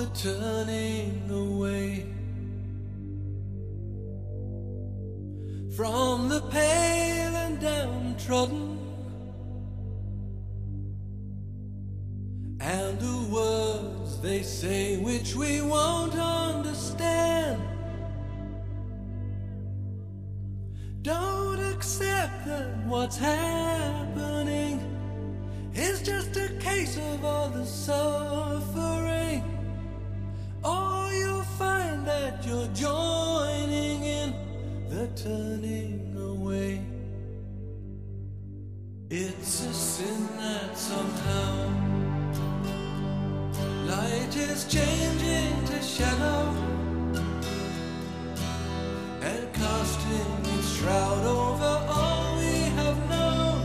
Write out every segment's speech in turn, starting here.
turning away from the pale and downtrodden, and the words they say which we won't understand. Don't accept that what's happening is just a case of all the suffering, or you'll find that you're joining in the turning away. It's a sin that somehow light is changing to shadow and casting its shroud over all we have known.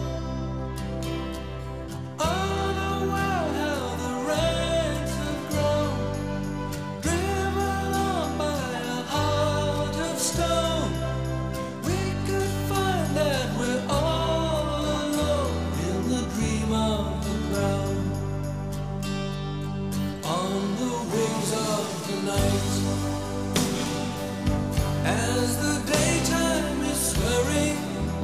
Oh, the world, how the ranks have grown, driven on by a heart of stone. We could find that we're all alone in the dream of the ground, on the wings of the night, as the daytime is swirling,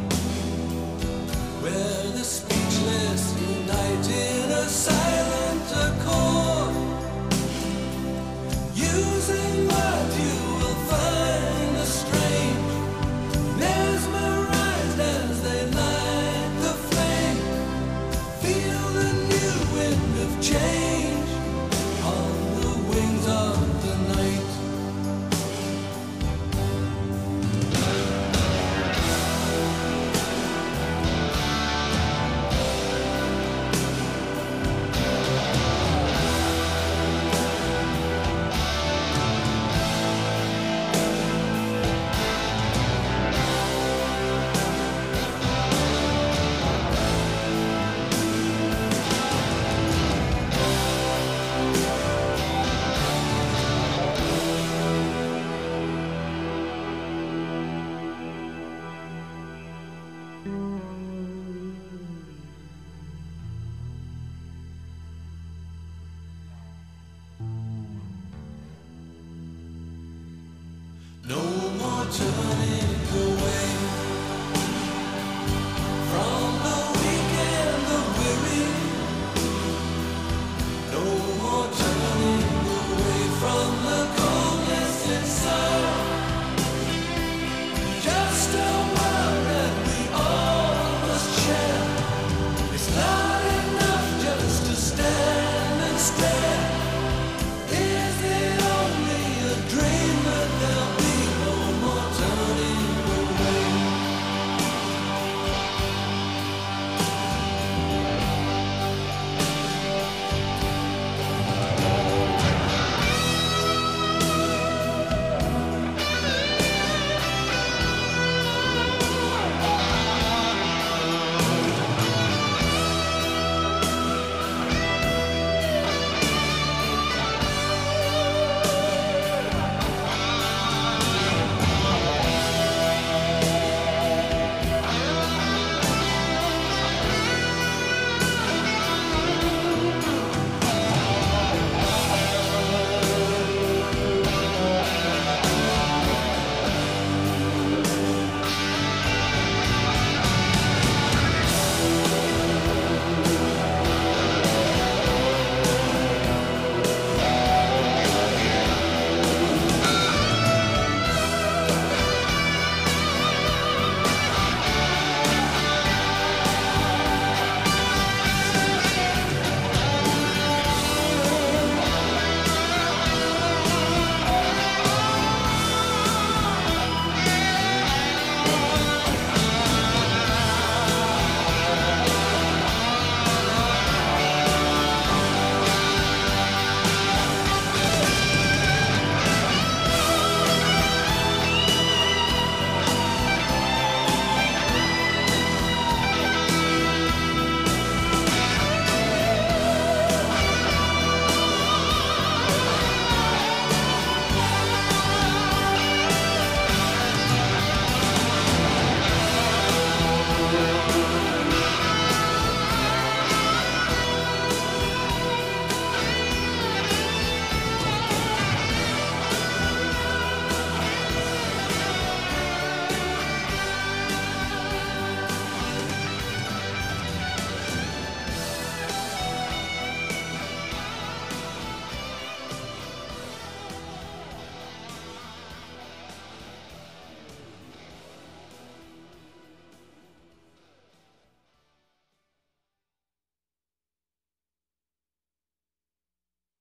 where the speechless unite in a silent accord. Using words you will find the strange, mesmerized as they light the flame. Feel the new wind of change on the wings of the night. No more turning.